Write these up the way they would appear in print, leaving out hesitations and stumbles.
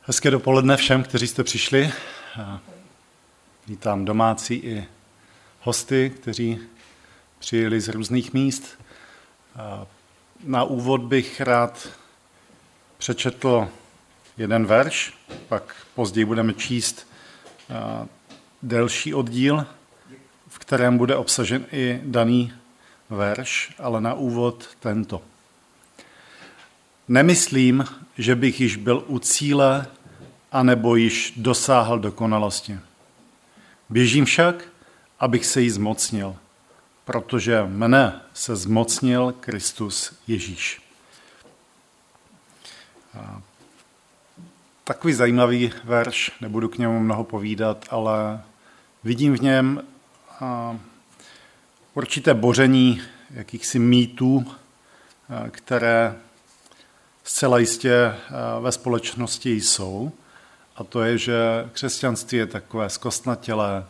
Hezké dopoledne všem, kteří jste přišli. Vítám domácí i hosty, kteří přijeli z různých míst. Na úvod bych rád přečetl jeden verš, pak později budeme číst delší oddíl, v kterém bude obsažen i daný verš, ale na úvod tento. Nemyslím, že bych již byl u cíle, anebo již dosáhl dokonalosti. Běžím však, abych se jí zmocnil, protože mne se zmocnil Kristus Ježíš. Takový zajímavý verš, nebudu k němu mnoho povídat, ale vidím v něm určité boření jakýchsi mýtů, které zcela jistě ve společnosti jsou. A to je, že křesťanství je takové zkostnatělé,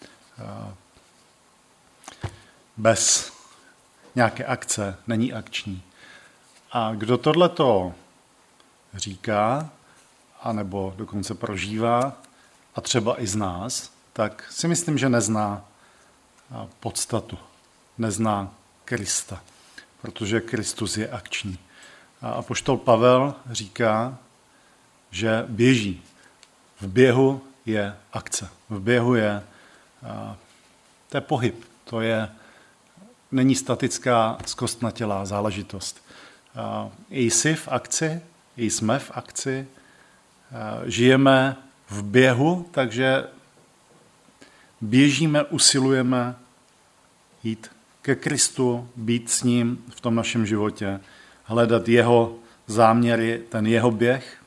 bez nějaké akce, není akční. A kdo tohleto říká, anebo dokonce prožívá, a třeba i z nás, tak si myslím, že nezná podstatu, nezná Krista, protože Kristus je akční. A apoštol Pavel říká, že běží. V běhu je akce. V běhu je to je pohyb. Není statická zkostnatělá záležitost. Jsi v akci, jsme v akci, žijeme v běhu, takže běžíme, usilujeme jít ke Kristu, být s ním v tom našem životě, hledat jeho záměry, ten jeho běh.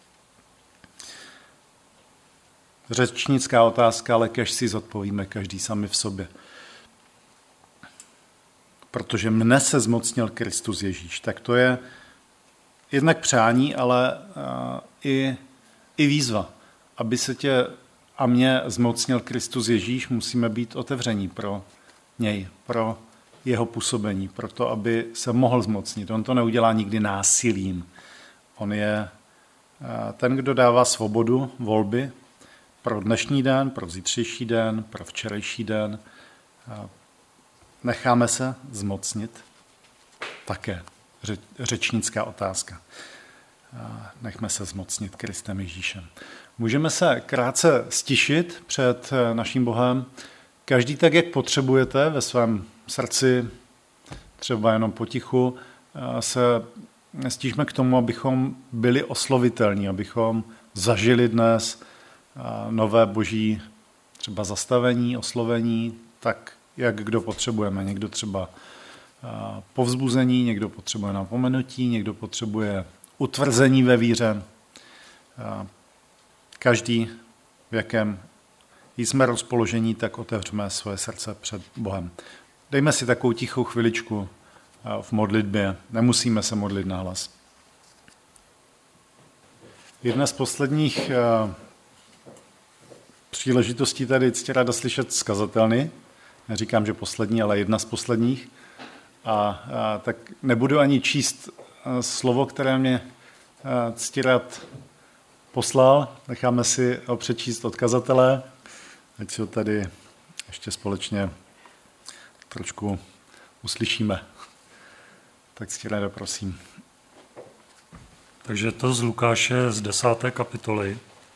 Řečnická otázka, ale kež si zodpovíme každý sami v sobě. Protože mne se zmocnil Kristus Ježíš. Tak to je jednak přání, ale i výzva. Aby se tě a mě zmocnil Kristus Ježíš, musíme být otevření pro něj, pro jeho působení, proto aby se mohl zmocnit. On to neudělá nikdy násilím. On je ten, kdo dává svobodu volby pro dnešní den, pro zítřejší den, pro včerejší den. Necháme se zmocnit také. Řečnická otázka. Nechme se zmocnit Kristem Ježíšem. Můžeme se krátce stišit před naším Bohem. Každý tak, jak potřebujete ve svém srdci, třeba jenom potichu, se stižme k tomu, abychom byli oslovitelní, abychom zažili dnes nové boží třeba zastavení, oslovení, tak, jak kdo potřebujeme. Někdo třeba povzbuzení, někdo potřebuje napomenutí, někdo potřebuje utvrzení ve víře. Každý, v jakém jsme rozpoložení, tak otevřeme svoje srdce před Bohem. Dejme si takovou tichou chviličku v modlitbě. Nemusíme se modlit nahlas. Jedna z posledních příležitostí tady ctě ráda slyšet z kazatelny. Neříkám, že poslední, ale jedna z posledních. A tak nebudu ani číst slovo, které mě ctirád poslal. Necháme si ho přečíst od kazatele, ať si ho tady ještě společně trošku uslyšíme. Tak ctiráda, prosím. Takže to z Lukáše z 10. kapitoly,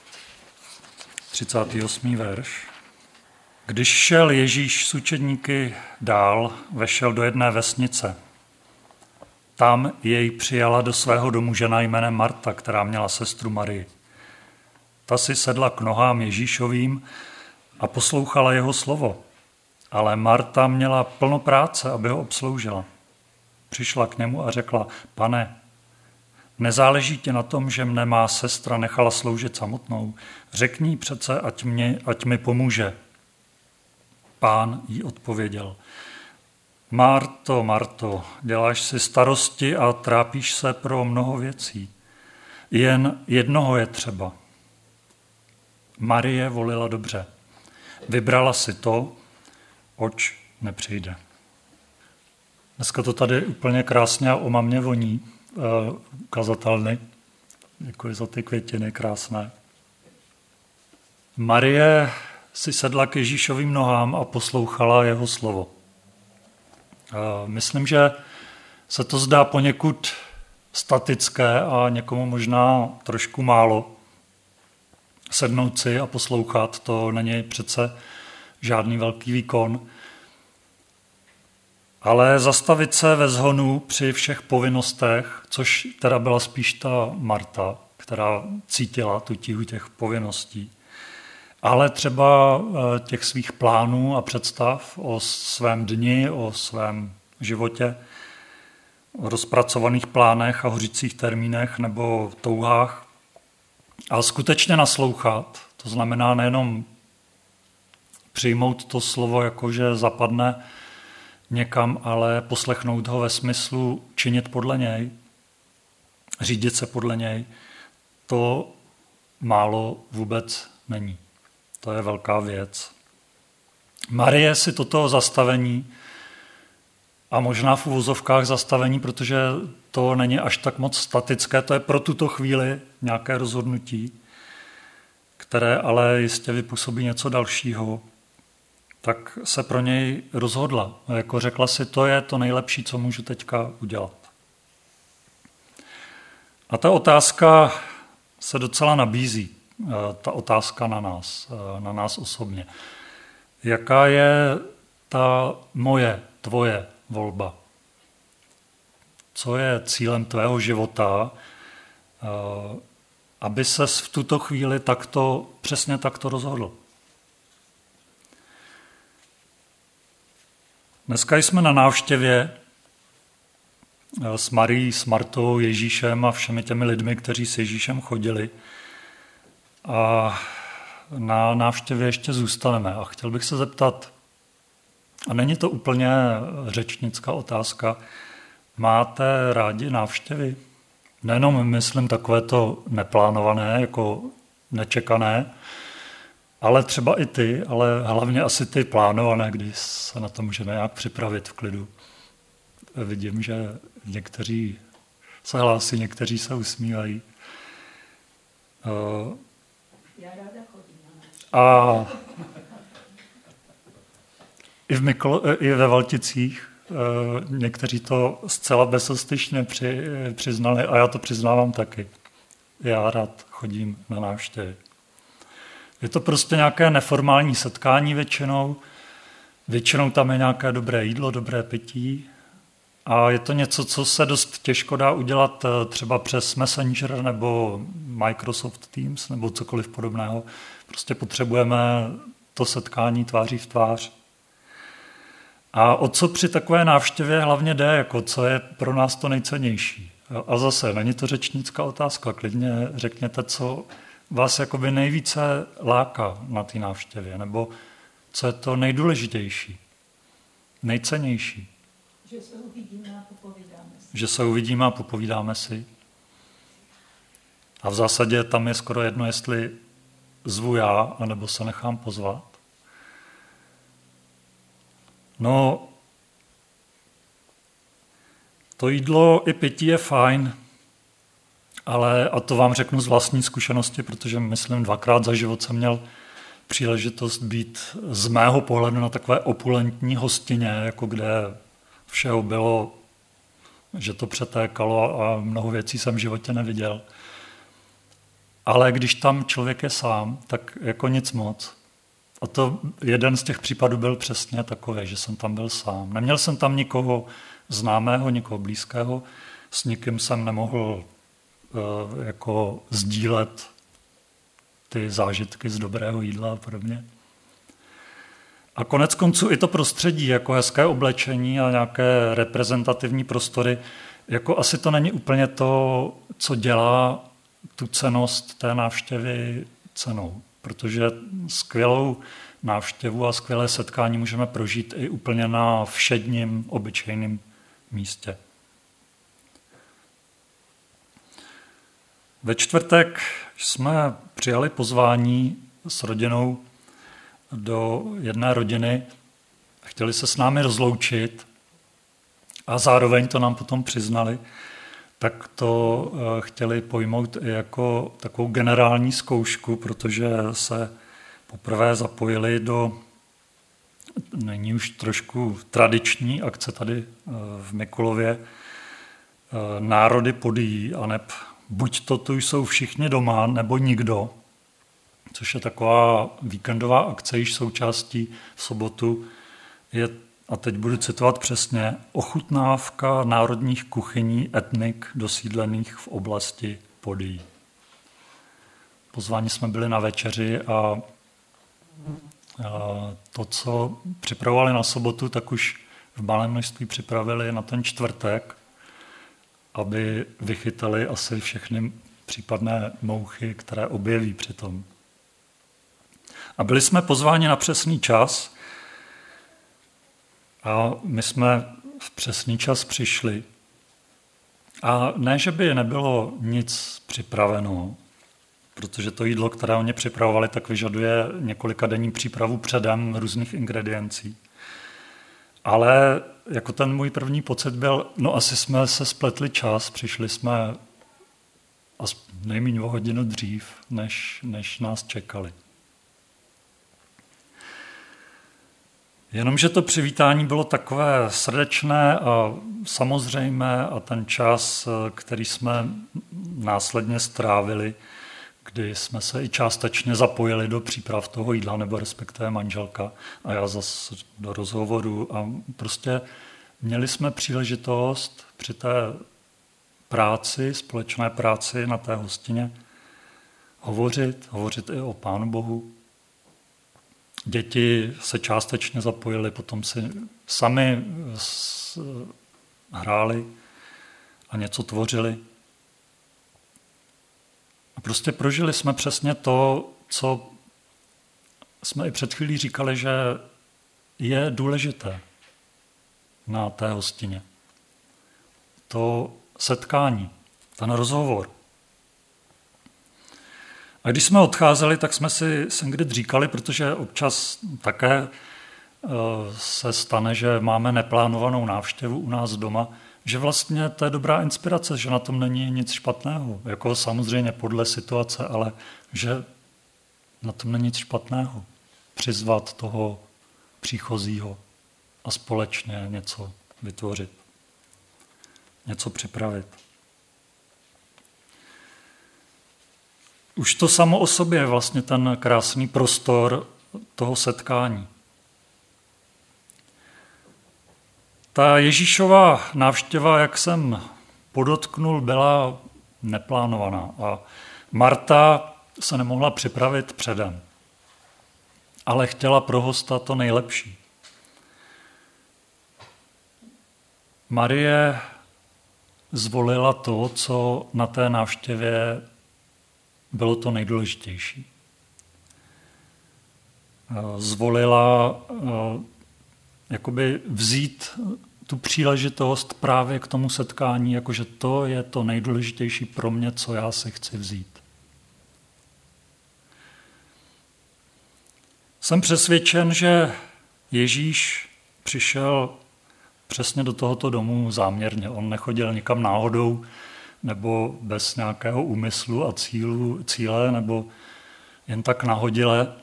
38. verš. Když šel Ježíš s učedníky dál, vešel do jedné vesnice. Tam jej přijala do svého domu žena jménem Marta, která měla sestru Marii. Ta si sedla k nohám Ježíšovým a poslouchala jeho slovo. Ale Marta měla plno práce, aby ho obsloužila. Přišla k němu a řekla: Pane, nezáleží ti na tom, že mne má sestra nechala sloužit samotnou? Řekni přece, ať mi pomůže. Pán jí odpověděl: Marto, Marto, děláš si starosti a trápíš se pro mnoho věcí. Jen jednoho je třeba. Marie volila dobře. Vybrala si to, oč nepřijde. Dneska to tady úplně krásně a omamně voní kazatelny. Děkuji za ty květiny krásné. Marie si sedla k Ježíšovým nohám a poslouchala jeho slovo. Myslím, že se to zdá poněkud statické a někomu možná trošku málo. Sednout si a poslouchat, to není přece žádný velký výkon. Ale zastavit se ve zhonu při všech povinnostech, což teda byla spíš ta Marta, která cítila tu tíhu těch povinností, ale třeba těch svých plánů a představ o svém dni, o svém životě, o rozpracovaných plánech a hořících termínech nebo touhách. A skutečně naslouchat, to znamená nejenom přijmout to slovo, jakože zapadne někam, ale poslechnout ho ve smyslu činit podle něj, řídit se podle něj, to málo vůbec není. To je velká věc. Marie si toto zastavení, a možná v uvozovkách zastavení, protože to není až tak moc statické, to je pro tuto chvíli nějaké rozhodnutí, které ale jistě vypůsobí něco dalšího, tak se pro něj rozhodla. A jako řekla si, to je to nejlepší, co můžu teďka udělat. A ta otázka se docela nabízí, ta otázka na nás osobně. Jaká je ta moje, tvoje volba? Co je cílem tvého života, aby ses v tuto chvíli přesně takto rozhodl? Dneska jsme na návštěvě s Marií, s Martou, Ježíšem a všemi těmi lidmi, kteří s Ježíšem chodili. A na návštěvě ještě zůstaneme. A chtěl bych se zeptat, a není to úplně řečnická otázka, máte rádi návštěvy? Nejenom myslím takové to neplánované, jako nečekané, ale třeba i ty, ale hlavně asi ty plánované, kdy se na to můžeme nějak připravit v klidu. Vidím, že někteří se hlásí, někteří se usmívají. Já ráda chodím na návštěvy. A i ve Valticích někteří to zcela bezostyšně přiznali a já to přiznávám taky. Já rád chodím na návštěvy. Je to prostě nějaké neformální setkání většinou. Většinou tam je nějaké dobré jídlo, dobré pití. A je to něco, co se dost těžko dá udělat třeba přes Messenger nebo Microsoft Teams nebo cokoliv podobného. Prostě potřebujeme to setkání tváří v tvář. A o co při takové návštěvě hlavně jde, jako co je pro nás to nejcennější? A zase, není to řečnická otázka, klidně řekněte, co vás jakoby nejvíce láká na té návštěvě, nebo co je to nejdůležitější, nejcennější. Že se uvidíme a popovídáme si. Že se uvidíme a popovídáme si. A v zásadě tam je skoro jedno, jestli zvu já, anebo se nechám pozvat. No, to jídlo i pití je fajn, ale, a to vám řeknu z vlastní zkušenosti, protože myslím 2krát za život jsem měl příležitost být z mého pohledu na takové opulentní hostině, jako kde všeho bylo, že to přetékalo a mnoho věcí jsem v životě neviděl. Ale když tam člověk je sám, tak jako nic moc. A to jeden z těch případů byl přesně takový, že jsem tam byl sám. Neměl jsem tam nikoho známého, nikoho blízkého, s nikým jsem nemohl jako sdílet ty zážitky z dobrého jídla a podobně. A konec konců i to prostředí, jako hezké oblečení a nějaké reprezentativní prostory, jako asi to není úplně to, co dělá tu cennost té návštěvy cenou. Protože skvělou návštěvu a skvělé setkání můžeme prožít i úplně na všedním, obyčejném místě. Ve čtvrtek jsme přijali pozvání s rodinou do jedné rodiny. Chtěli se s námi rozloučit a zároveň to nám potom přiznali, tak to chtěli pojmout i jako takovou generální zkoušku, protože se poprvé zapojili do nyní už trošku tradiční akce tady v Mikulově Národy Podyjí, aneb buď to tu jsou všichni doma, nebo nikdo, což je taková víkendová akce, již součástí v sobotu je, a teď budu citovat přesně, ochutnávka národních kuchyní etnik dosídlených v oblasti Podyjí. Pozváni jsme byli na večeři a to, co připravovali na sobotu, tak už v malém množství připravili na ten čtvrtek, aby vychytali asi všechny případné mouchy, které objeví přitom. A byli jsme pozváni na přesný čas a my jsme v přesný čas přišli. A ne, že by nebylo nic připraveno, protože to jídlo, které oni připravovali, tak vyžaduje několika denní přípravu předem různých ingrediencí. Ale jako ten můj první pocit byl, no asi jsme se spletli čas, přišli jsme nejméně o hodinu dřív, než nás čekali. Jenomže to přivítání bylo takové srdečné a samozřejmé a ten čas, který jsme následně strávili, kdy jsme se i částečně zapojili do příprav toho jídla, nebo respektive manželka a já zase do rozhovoru. A prostě měli jsme příležitost při té práci, společné práci na té hostině, hovořit i o Pánu Bohu. Děti se částečně zapojily, potom si sami hráli a něco tvořili. A prostě prožili jsme přesně to, co jsme i před chvílí říkali, že je důležité na té hostině. To setkání, ten rozhovor. A když jsme odcházeli, tak jsme si s Ingrid říkali, protože občas také se stane, že máme neplánovanou návštěvu u nás doma, že vlastně to je dobrá inspirace, že na tom není nic špatného. Jako samozřejmě podle situace, ale že na tom není nic špatného. Přizvat toho příchozího a společně něco vytvořit. Něco připravit. Už to samo o sobě je vlastně ten krásný prostor toho setkání. Ta Ježíšova návštěva, jak jsem podotknul, byla neplánovaná a Marta se nemohla připravit předem, ale chtěla pro hosta to nejlepší. Marie zvolila to, co na té návštěvě bylo to nejdůležitější. Zvolila jakoby vzít tu příležitost právě k tomu setkání, jakože to je to nejdůležitější pro mě, co já si chci vzít. Jsem přesvědčen, že Ježíš přišel přesně do tohoto domu záměrně. On nechodil nikam náhodou nebo bez nějakého úmyslu a cíle, nebo jen tak nahodile.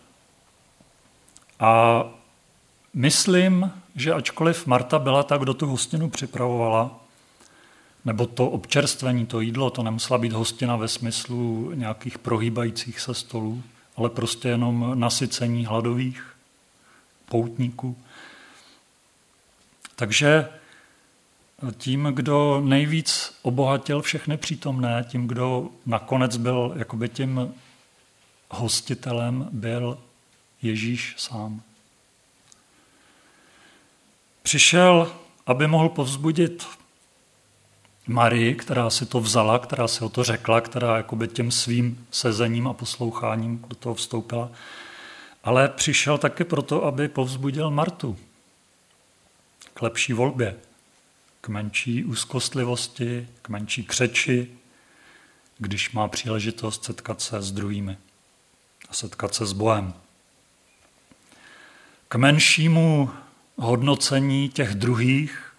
A myslím, že ačkoliv Marta byla ta, kdo tu hostinu připravovala, nebo to občerstvení, to jídlo, to nemusela být hostina ve smyslu nějakých prohýbajících se stolů, ale prostě jenom nasycení hladových poutníků. Takže tím, kdo nejvíc obohatil všechny přítomné, tím, kdo nakonec byl jakoby tím hostitelem, byl Ježíš sám. Přišel, aby mohl povzbudit Marii, která si to vzala, která si o to řekla, která jakoby tím svým sezením a posloucháním do toho vstoupila, ale přišel taky proto, aby povzbudil Martu k lepší volbě, k menší úzkostlivosti, k menší křeči, když má příležitost setkat se s druhými a setkat se s Bohem. K menšímu hodnocení těch druhých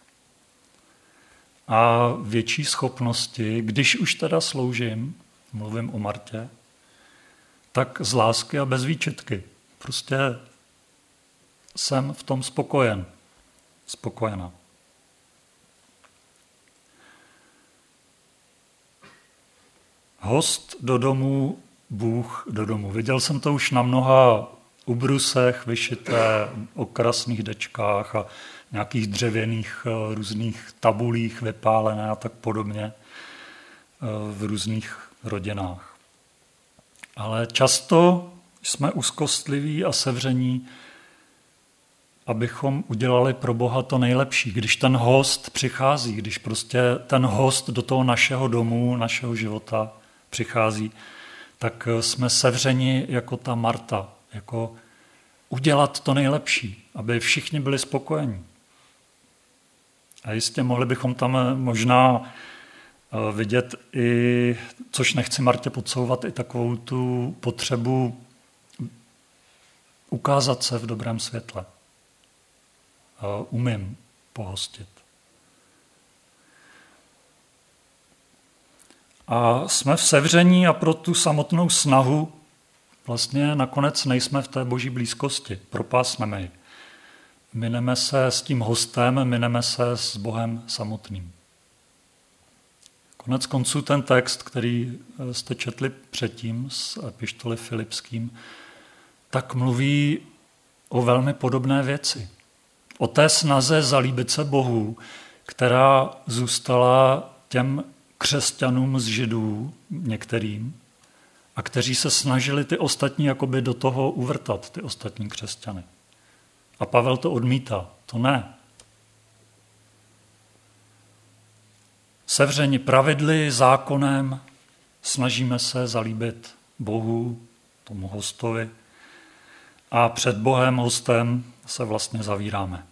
a větší schopnosti, když už teda sloužím, mluvím o Martě, tak z lásky a bez výčitky. Prostě jsem v tom spokojená. Host do domu, Bůh do domu. Viděl jsem to už na mnoha ubrusech vyšité, okrasných dečkách a nějakých dřevěných různých tabulích vypálené a tak podobně v různých rodinách. Ale často jsme úzkostliví a sevření, abychom udělali pro Boha to nejlepší. Když ten host přichází, když prostě ten host do toho našeho domu, našeho života přichází, tak jsme sevřeni jako ta Marta, jako udělat to nejlepší, aby všichni byli spokojení. A jistě mohli bychom tam možná vidět i, což nechci Martě podsouvat, i takovou tu potřebu ukázat se v dobrém světle. Umím pohostit. A jsme v sevření a pro tu samotnou snahu vlastně nakonec nejsme v té boží blízkosti. Propásneme ji. Mineme se s tím hostem, mineme se s Bohem samotným. Konec konců ten text, který jste četli předtím z epištoly Filipským, tak mluví o velmi podobné věci. O té snaze zalíbit se Bohu, která zůstala těm křesťanům z Židů, některým, a kteří se snažili ty ostatní jakoby do toho uvrtat, ty ostatní křesťany. A Pavel to odmítá. To ne. Sevřeni pravidly, zákonem, snažíme se zalíbit Bohu, tomu hostovi, a před Bohem, hostem, se vlastně zavíráme.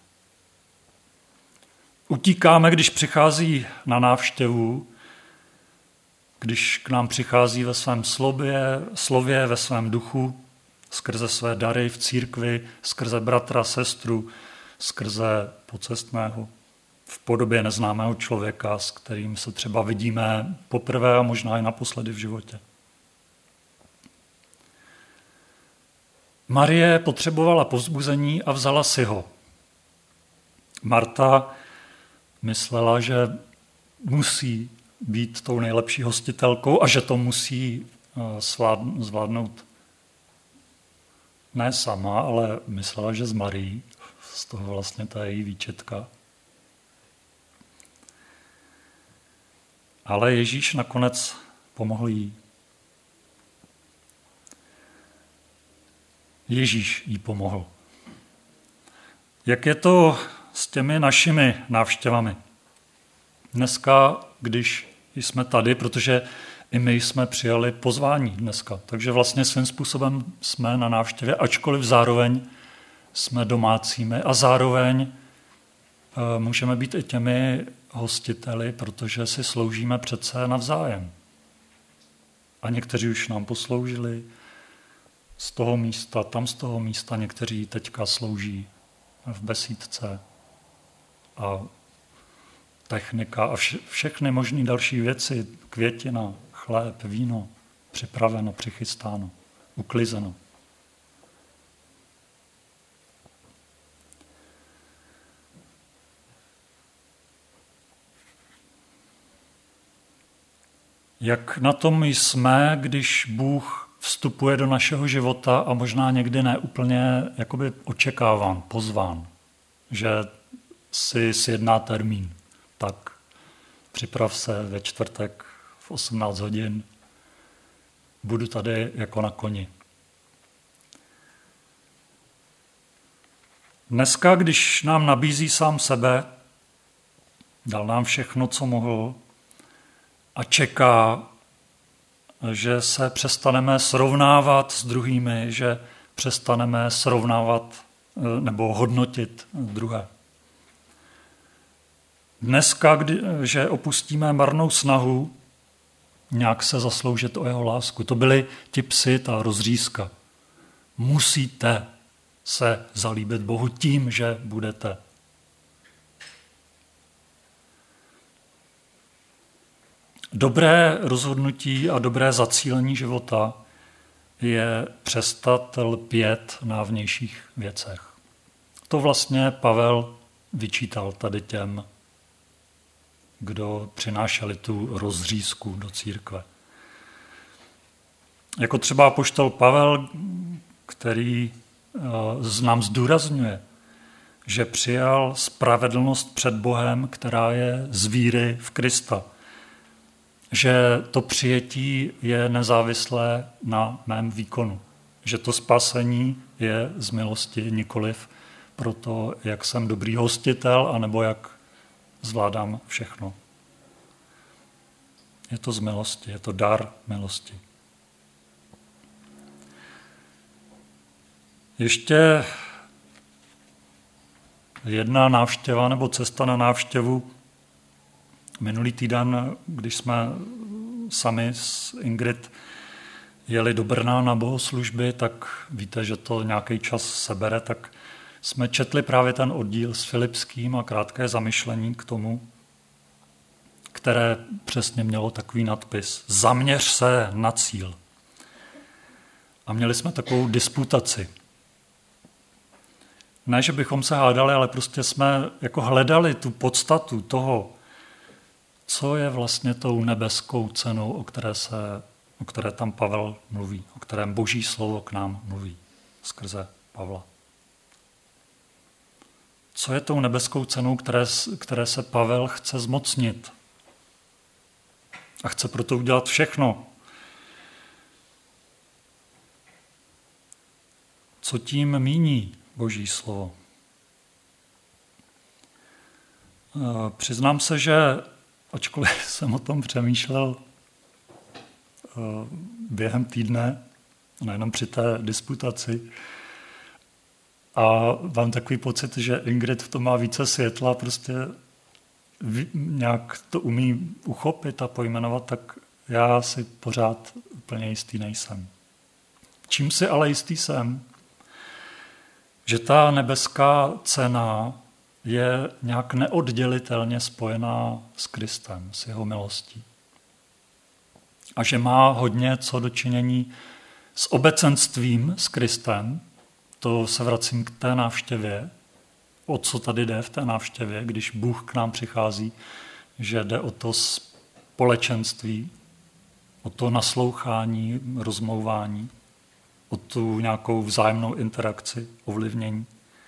Utíkáme, když přichází na návštěvu, když k nám přichází ve svém slově, ve svém duchu, skrze své dary v církvi, skrze bratra, sestru, skrze pocestného, v podobě neznámého člověka, s kterým se třeba vidíme poprvé a možná i naposledy v životě. Marie potřebovala povzbuzení a vzala si ho. Marta myslela, že musí být tou nejlepší hostitelkou a že to musí zvládnout ne sama, ale myslela, že s Marií. Z toho vlastně ta její výčetka. Ale Ježíš nakonec pomohl jí. Ježíš jí pomohl. Jak je to s těmi našimi návštěvami? Dneska, když jsme tady, protože i my jsme přijali pozvání dneska, takže vlastně svým způsobem jsme na návštěvě, ačkoliv zároveň jsme domácími a zároveň můžeme být i těmi hostiteli, protože si sloužíme přece navzájem. A někteří už nám posloužili z toho místa, tam z toho místa, někteří teďka slouží v besídce a technika a všechny možné další věci, květina, chléb, víno, připraveno, přichystáno, uklizeno. Jak na tom jsme, když Bůh vstupuje do našeho života a možná někdy ne úplně jakoby očekáván, pozván, že si sjedná termín. Tak připrav se ve čtvrtek v 18 hodin, budu tady jako na koni. Dneska, když nám nabízí sám sebe, dal nám všechno, co mohl, a čeká, že se přestaneme srovnávat s druhými, že přestaneme srovnávat nebo hodnotit druhé. Dneska, že opustíme marnou snahu nějak se zasloužit o jeho lásku. To byli ti psi, ta rozřízka. Musíte se zalíbit Bohu tím, že budete. Dobré rozhodnutí a dobré zacílení života je přestat lpět na vnějších věcech. To vlastně Pavel vyčítal tady těm, kdo přinášeli tu rozřízku do církve. Jako třeba apoštol Pavel, který nám zdůrazňuje, že přijal spravedlnost před Bohem, která je z víry v Krista. Že to přijetí je nezávislé na mém výkonu. Že to spasení je z milosti, nikoliv proto, jak jsem dobrý hostitel, anebo jak zvládám všechno. Je to z milosti, je to dar milosti. Ještě jedna návštěva nebo cesta na návštěvu. Minulý týden, když jsme sami s Ingrid jeli do Brna na bohoslužby, tak víte, že to nějaký čas sebere, tak jsme četli právě ten oddíl s Filipským a krátké zamyšlení k tomu, které přesně mělo takový nadpis. Zaměř se na cíl. A měli jsme takovou disputaci. Ne, že bychom se hádali, ale prostě jsme jako hledali tu podstatu toho, co je vlastně tou nebeskou cenou, o které tam Pavel mluví, o kterém Boží slovo k nám mluví skrze Pavla. Co je tou nebeskou cenou, které se Pavel chce zmocnit? A chce proto udělat všechno. Co tím míní Boží slovo? Přiznám se, že ačkoliv jsem o tom přemýšlel během týdne, nejenom při té disputaci, a mám takový pocit, že Ingrid v tom má více světla, prostě nějak to umí uchopit a pojmenovat, tak já si pořád úplně jistý nejsem. Čím si ale jistý jsem? Že ta nebeská cena je nějak neoddělitelně spojená s Kristem, s jeho milostí. A že má hodně co do činění s obecenstvím s Kristem. To se vracím k té návštěvě. O co tady jde v té návštěvě, když Bůh k nám přichází, že jde o to společenství, o to naslouchání, rozmlouvání, o tu nějakou vzájemnou interakci, ovlivnění.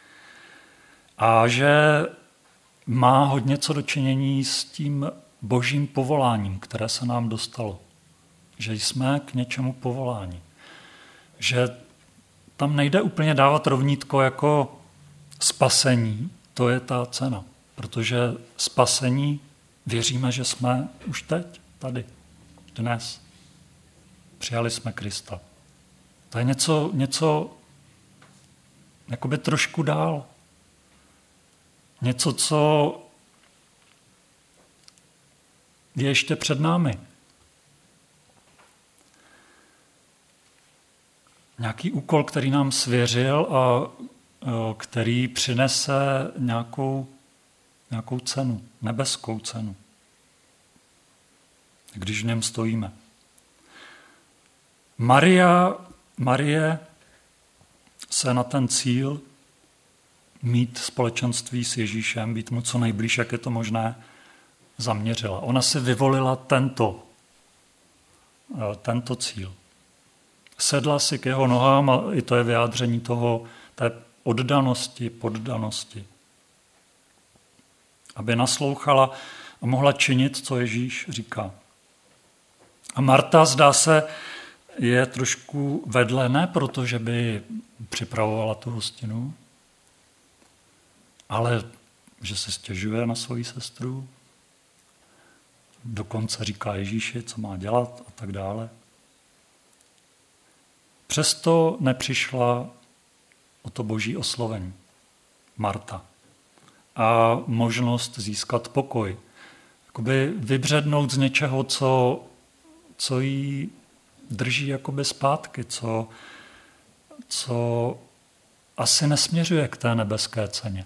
A že má hodně co do činění s tím božím povoláním, které se nám dostalo. Že jsme k něčemu povoláni. Že tam nejde úplně dávat rovnítko jako spasení, to je ta cena. Protože spasení věříme, že jsme už teď, tady, dnes. Přijali jsme Krista. To je něco jakoby trošku dál. Něco, co je ještě před námi. Nějaký úkol, který nám svěřil a který přinese nějakou cenu, nebeskou cenu, když v něm stojíme. Marie se na ten cíl mít společenství s Ježíšem, být mu co nejblíž, jak je to možné, zaměřila. Ona si vyvolila tento cíl. Sedla si k jeho nohám a i to je vyjádření té oddanosti, poddanosti. Aby naslouchala a mohla činit, co Ježíš říká. A Marta, zdá se, je trošku vedle, ne proto, že by připravovala tu hostinu, ale že se stěžuje na svoji sestru, dokonce říká Ježíši, co má dělat a tak dále. Přesto nepřišla o to boží oslovení Marta a možnost získat pokoj. Jakoby vybřednout z něčeho, co jí drží jakoby zpátky, co asi nesměřuje k té nebeské ceně.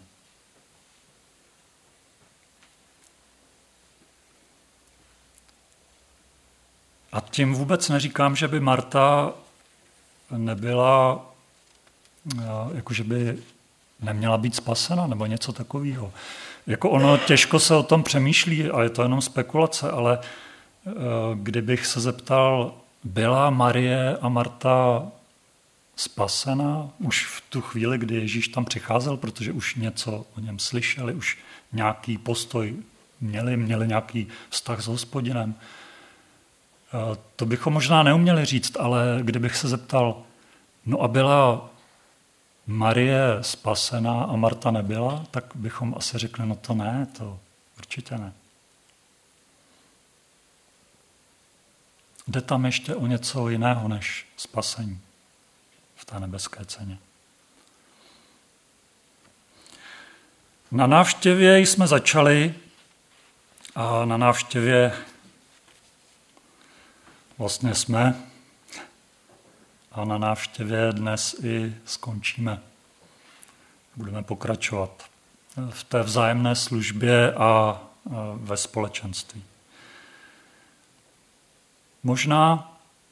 A tím vůbec neříkám, že by Marta nebyla, jakože by neměla být spasena nebo něco takového. Jako ono těžko se o tom přemýšlí a je to jenom spekulace, ale kdybych se zeptal, byla Marie a Marta spasena už v tu chvíli, kdy Ježíš tam přicházel, protože už něco o něm slyšeli, už nějaký postoj měli nějaký vztah s Hospodinem. To bychom možná neuměli říct, ale kdybych se zeptal, no a byla Marie spasená a Marta nebyla, tak bychom asi řekli, no to ne, to určitě ne. Jde tam ještě o něco jiného než spasení v té nebeské ceně. Na návštěvě jsme začali a na návštěvě vlastně jsme a na návštěvě dnes i skončíme. Budeme pokračovat v té vzájemné službě a ve společenství. Možná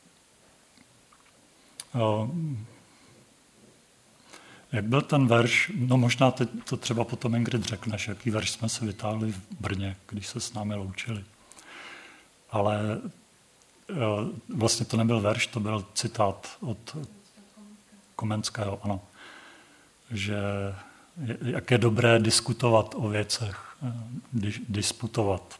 jak byl ten verš, no možná teď to třeba potom Ingrid řekneš, jaký verš jsme si vytáhli v Brně, když se s námi loučili. Ale vlastně to nebyl verš, to byl citát od Komenského, ano. Že jak je dobré diskutovat o věcech, disputovat.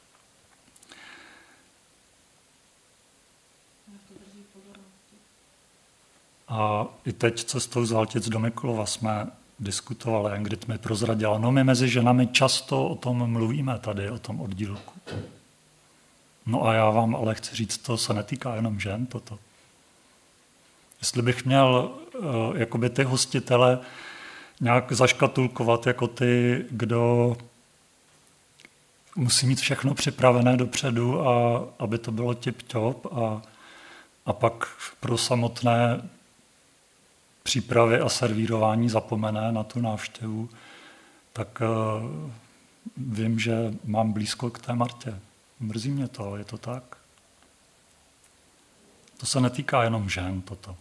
A i teď cestou z Valtic do Mikulova jsme diskutovali, Ingrid mi prozradila, no my mezi ženami často o tom mluvíme tady, o tom oddílku. No a já vám ale chci říct, to se netýká jenom žen, toto. Jestli bych měl jakoby ty hostitele nějak zaškatulkovat jako ty, kdo musí mít všechno připravené dopředu, a aby to bylo tip-top a pak pro samotné přípravy a servírování zapomene na tu návštěvu, tak vím, že mám blízko k té Martě. Mrzí mě to, je to tak? To se netýká jenom žen, toto.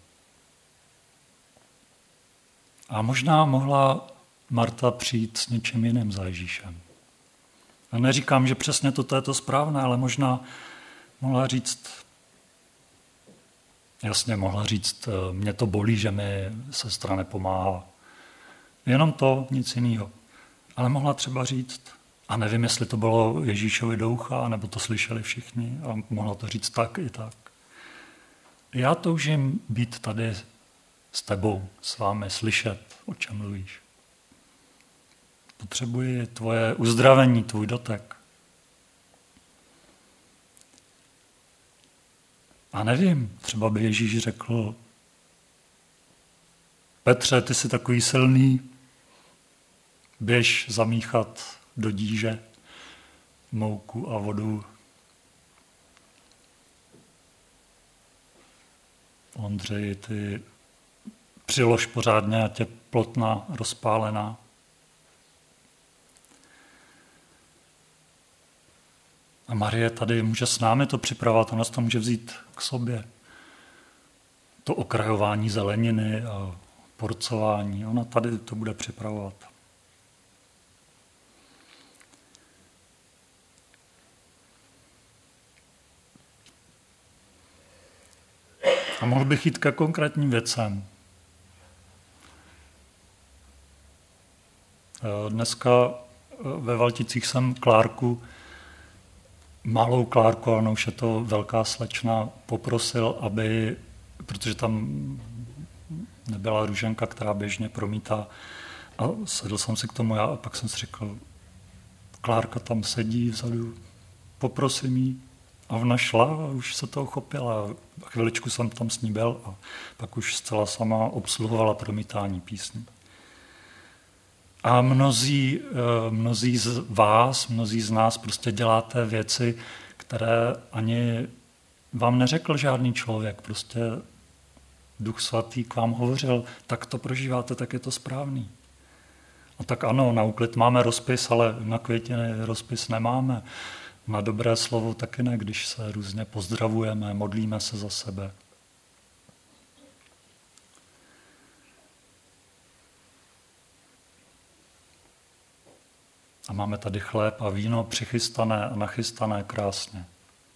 A možná mohla Marta přijít s něčím jiným za Ježíšem. A neříkám, že přesně toto je to správné, ale možná mohla říct, jasně mohla říct, mě to bolí, že mi sestra nepomáhá. Jenom to, nic jiného. Ale mohla třeba říct, a nevím, jestli to bylo Ježíšovi do ucha, nebo to slyšeli všichni, a mohla to říct tak i tak. Já toužím být tady s tebou, s vámi, slyšet, o čem mluvíš. Potřebuji tvoje uzdravení, tvůj dotek. A nevím, třeba by Ježíš řekl, Petře, ty jsi takový silný, běž zamíchat do díže mouku a vodu. Ondřej, ty přilož pořádně, ať je plotna rozpálená. A Marie tady může s námi to připravovat, ona to může vzít k sobě. To okrajování zeleniny a porcování, ona tady to bude připravovat. A mohl bych jít ke konkrétním věcem. Dneska ve Valticích jsem Klárku, malou Klárku, ale už je to velká slečna, poprosil, aby, protože tam nebyla Růženka, která běžně promítá, a sedl jsem si k tomu já a pak jsem si řekl, Klárka tam sedí vzadu, poprosím jí. A ona šla a už se toho chopila. Chviličku jsem tam s ní byl a pak už zcela sama obsluhovala promítání písní. A mnozí z vás, mnozí z nás prostě děláte věci, které ani vám neřekl žádný člověk. Prostě Duch Svatý k vám hovořil, tak to prožíváte, tak je to správný. A tak ano, na úklid máme rozpis, ale na květiny rozpis nemáme. Na dobré slovo taky ne, když se různě pozdravujeme, modlíme se za sebe. A máme tady chléb a víno přichystané a nachystané krásně.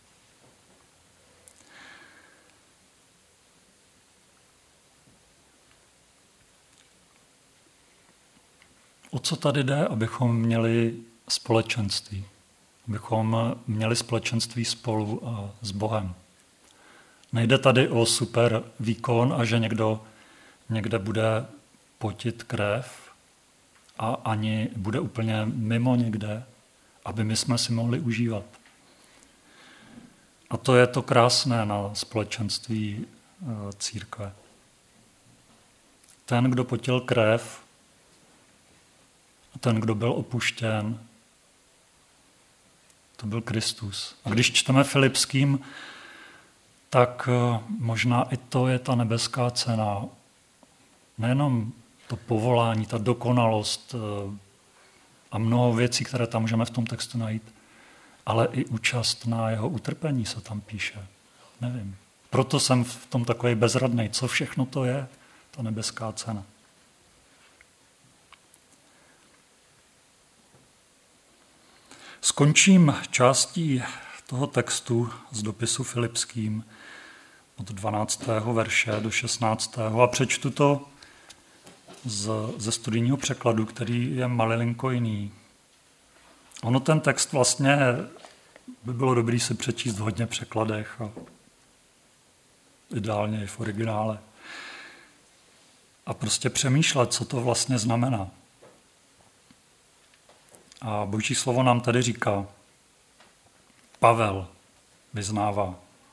O co tady jde? Abychom měli společenství. Abychom měli společenství spolu a s Bohem. Nejde tady o super výkon a že někdo někde bude potit krev a ani bude úplně mimo někde, aby my jsme si mohli užívat. A to je to krásné na společenství církve. Ten, kdo potil krev, a ten, kdo byl opuštěn, to byl Kristus. A když čteme Filipským, tak možná i to je ta nebeská cena. Nejenom to povolání, ta dokonalost a mnoho věcí, které tam můžeme v tom textu najít, ale i účast na jeho utrpení se tam píše. Nevím. Proto jsem v tom takový bezradnej. Co všechno to je, ta nebeská cena. Skončím částí toho textu z dopisu Filipským od 12. verše do 16. a přečtu to ze studijního překladu, který je malilinko jiný. Ono ten text vlastně by bylo dobrý si přečíst v hodně překladech a ideálně i v originále. A prostě přemýšlet, co to vlastně znamená. A Boží slovo nám tady říká, Pavel vyznává,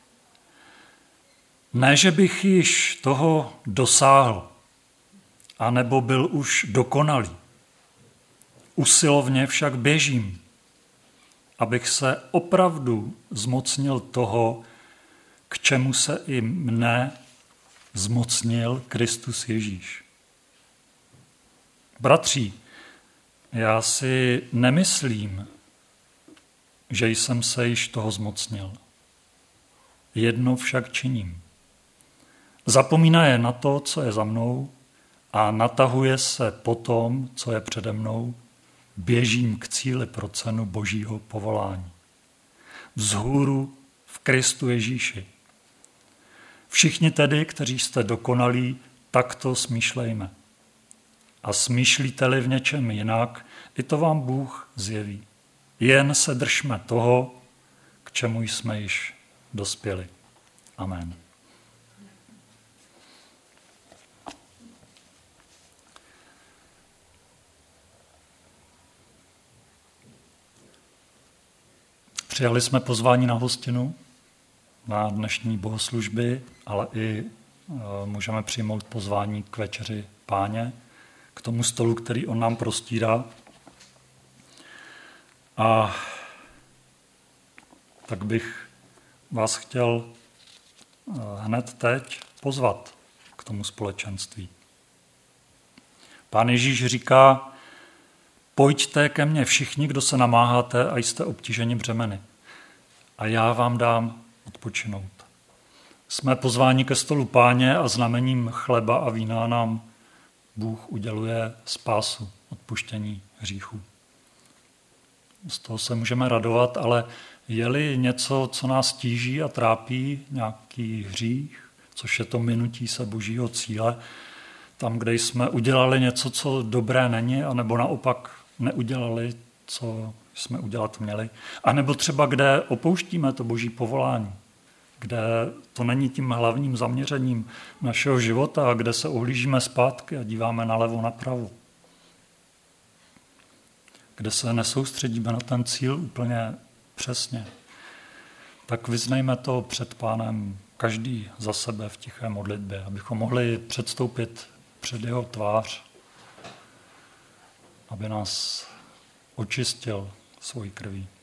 ne, že bych již toho dosáhl, anebo byl už dokonalý. Usilovně však běžím, abych se opravdu zmocnil toho, k čemu se i mne zmocnil Kristus Ježíš. Bratři, já si nemyslím, že jsem se již toho zmocnil. Jedno však činím. Zapomínaje na to, co je za mnou a natahuje se po tom, co je přede mnou, běžím k cíli pro cenu Božího povolání. Vzhůru v Kristu Ježíši. Všichni tedy, kteří jste dokonalí, takto smýšlejme. A smýšlíte-li v něčem jinak, i to vám Bůh zjeví. Jen se držme toho, k čemu jsme již dospěli. Amen. Přijali jsme pozvání na hostinu, na dnešní bohoslužby, ale i můžeme přijmout pozvání k večeři Páně, k tomu stolu, který on nám prostírá. A tak bych vás chtěl hned teď pozvat k tomu společenství. Pán Ježíš říká, pojďte ke mně všichni, kdo se namáháte a jste obtíženi břemeny, a já vám dám odpočinout. Jsme pozváni ke stolu Páně a znamením chleba a vína nám Bůh uděluje spásu, odpuštění hříchů. Z toho se můžeme radovat, ale je-li něco, co nás tíží a trápí, nějaký hřích, což je to minutí se Božího cíle, tam, kde jsme udělali něco, co dobré není, anebo naopak neudělali, co jsme udělat měli, anebo třeba kde opouštíme to Boží povolání, kde to není tím hlavním zaměřením našeho života a kde se ohlížíme zpátky a díváme nalevo, napravo. Kde se nesoustředíme na ten cíl úplně přesně. Tak vyznejme to před Pánem každý za sebe v tiché modlitbě, abychom mohli předstoupit před jeho tvář, aby nás očistil svojí krví.